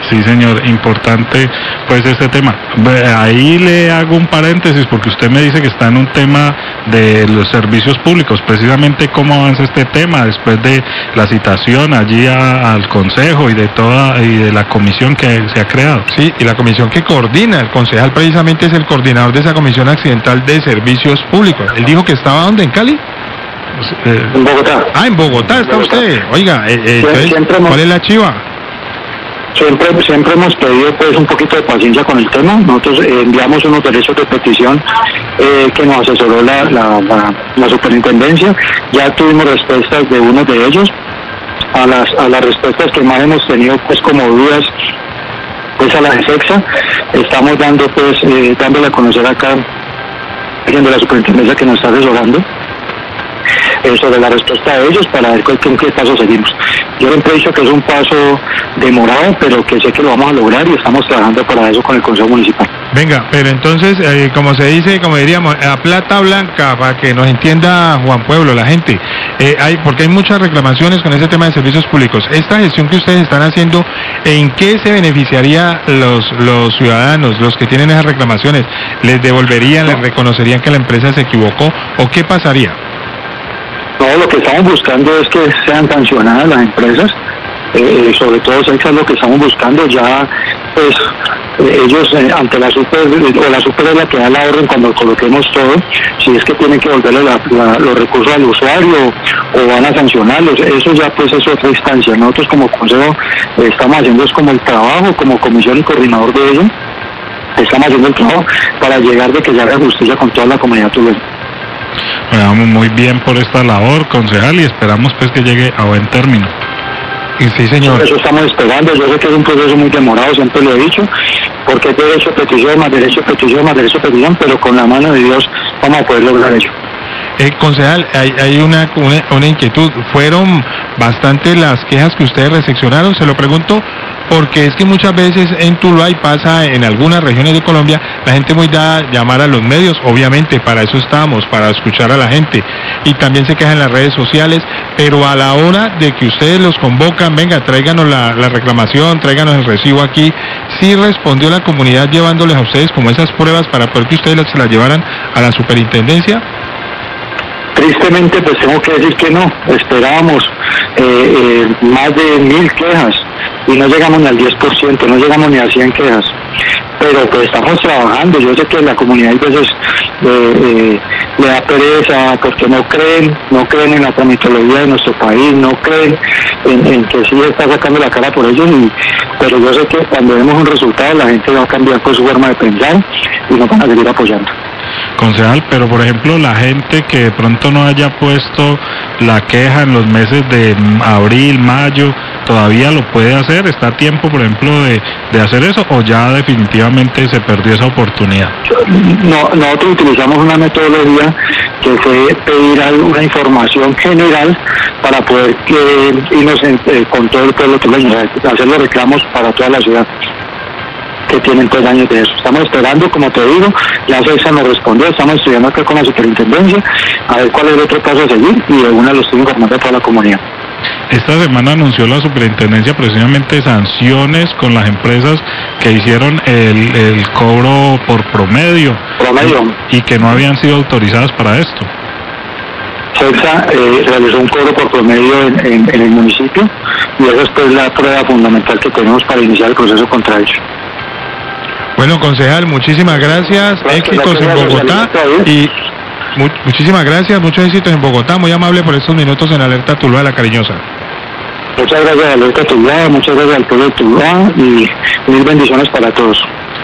Sí, señor, importante pues este tema. Ahí le hago un paréntesis porque usted me dice que está en un tema de los servicios públicos. Precisamente cómo avanza este tema después de la citación allí al Consejo y de la comisión que se ha creado. Sí, y la comisión que coordina, el concejal precisamente es el coordinador de esa comisión accidental de servicios públicos. Él dijo que estaba ¿dónde? ¿En Cali? En Bogotá. Ah, en Bogotá está usted. Oiga, entonces, ¿cuál es la chiva? Siempre hemos pedido pues un poquito de paciencia con el tema. Nosotros enviamos unos derechos de petición que nos asesoró la superintendencia. Ya tuvimos respuestas de uno de ellos. A las respuestas que más hemos tenido pues como dudas pues a la ESEXA, estamos dándole a conocer acá alguien de la superintendencia que nos está asesorando sobre la respuesta de ellos para ver con qué paso seguimos. Yo siempre he dicho que es un paso demorado, pero que sé que lo vamos a lograr y estamos trabajando para eso con el Consejo Municipal. Venga, pero entonces, como se dice, como diríamos, a plata blanca, para que nos entienda Juan Pueblo, la gente, porque hay muchas reclamaciones con ese tema de servicios públicos. Esta gestión que ustedes están haciendo, ¿en qué se beneficiaría los ciudadanos, los que tienen esas reclamaciones? ¿Les devolverían, les reconocerían que la empresa se equivocó o qué pasaría? No, lo que estamos buscando es que sean sancionadas las empresas, sobre todo ESEXA es lo que estamos buscando. Ya pues ellos ante la super es la que da la orden cuando coloquemos todo, si es que tienen que devolverle los recursos al usuario o van a sancionarlos, eso ya pues es otra instancia. Nosotros como consejo estamos haciendo es como el trabajo, como comisión y coordinador de ello, estamos haciendo el trabajo para llegar de que se haga justicia con toda la comunidad tulueña. Vamos muy bien por esta labor, concejal, y esperamos pues que llegue a buen término. Sí, señor. Eso estamos esperando. Yo sé que es un proceso muy demorado, siempre lo he dicho, porque es derecho, petición, más derecho, petición, más derecho, petición, pero con la mano de Dios vamos a poder lograr ello. Concejal, hay una inquietud. ¿Fueron bastante las quejas que ustedes recepcionaron? Se lo pregunto porque es que muchas veces en Tuluá y pasa en algunas regiones de Colombia, la gente muy da a llamar a los medios, obviamente para eso estamos, para escuchar a la gente, y también se quejan en las redes sociales, pero a la hora de que ustedes los convocan, venga, tráiganos la reclamación, tráiganos el recibo aquí, ¿sí respondió la comunidad llevándoles a ustedes como esas pruebas para poder que ustedes se las llevaran a la superintendencia? Tristemente pues tengo que decir que no, esperábamos más de 1000 quejas y no llegamos ni al 10%, no llegamos ni a 100 quejas, pero pues estamos trabajando. Yo sé que la comunidad a veces le da pereza porque no creen en la tramitología de nuestro país, no creen en que sí está sacando la cara por ellos, pero yo sé que cuando vemos un resultado la gente va a cambiar pues su forma de pensar y nos van a seguir apoyando. Concejal, pero por ejemplo la gente que de pronto no haya puesto la queja en los meses de abril, mayo, ¿todavía lo puede hacer? ¿Está a tiempo, por ejemplo, de hacer eso o ya definitivamente se perdió esa oportunidad? No, nosotros utilizamos una metodología que fue pedir una información general para poder irnos con todo el pueblo tulueño, hacer los reclamos para toda la ciudad que tienen 3 años de eso. Estamos esperando, como te digo, la ESEXA nos respondió, estamos estudiando acá con la superintendencia a ver cuál es el otro paso a seguir y de una lo estoy informando a toda la comunidad. Esta semana anunció la superintendencia precisamente sanciones con las empresas que hicieron el cobro por promedio y que no habían sido autorizadas para esto. ESEXA realizó un cobro por promedio en el municipio y esa es pues la prueba fundamental que tenemos para iniciar el proceso contra ellos. Bueno, concejal, muchísimas gracias, éxitos en Bogotá y muchísimas gracias, muchos éxitos en Bogotá, muy amable por estos minutos en Alerta Tuluá, la cariñosa. Muchas gracias a Alerta Tuluá, muchas gracias al pueblo de Tuluá y mil bendiciones para todos.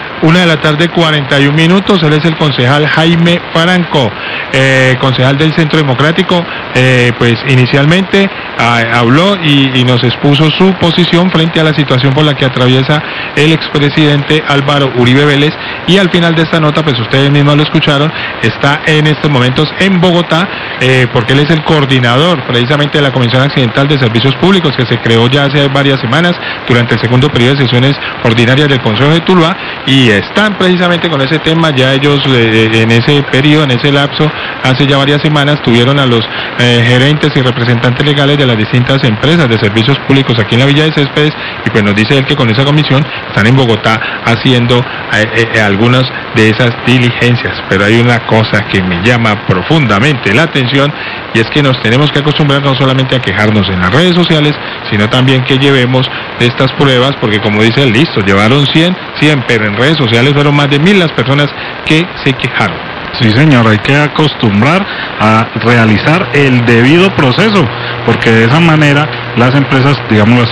1:41 p.m, él es el concejal Jaime Franco, concejal del Centro Democrático, pues inicialmente habló y nos expuso su posición frente a la situación por la que atraviesa el expresidente Álvaro Uribe Vélez, y al final de esta nota, pues ustedes mismos lo escucharon, está en estos momentos en Bogotá, porque él es el coordinador precisamente de la Comisión Accidental de Servicios Públicos, que se creó ya hace varias semanas durante el segundo periodo de sesiones ordinarias del Consejo de Tuluá, y están precisamente con ese tema. Ya ellos en ese periodo, en ese lapso, hace ya varias semanas tuvieron a los gerentes y representantes legales de las distintas empresas de servicios públicos aquí en la Villa de Céspedes, y pues nos dice él que con esa comisión están en Bogotá haciendo algunas de esas diligencias. Pero hay una cosa que me llama profundamente la atención, y es que nos tenemos que acostumbrar no solamente a quejarnos en las redes sociales, sino también que llevemos estas pruebas, porque como dice él, listo, llevaron 100, pero en redes sociales fueron más de 1000 las personas que se quejaron. Sí, señor, hay que acostumbrar a realizar el debido proceso, porque de esa manera las empresas, digámoslo así,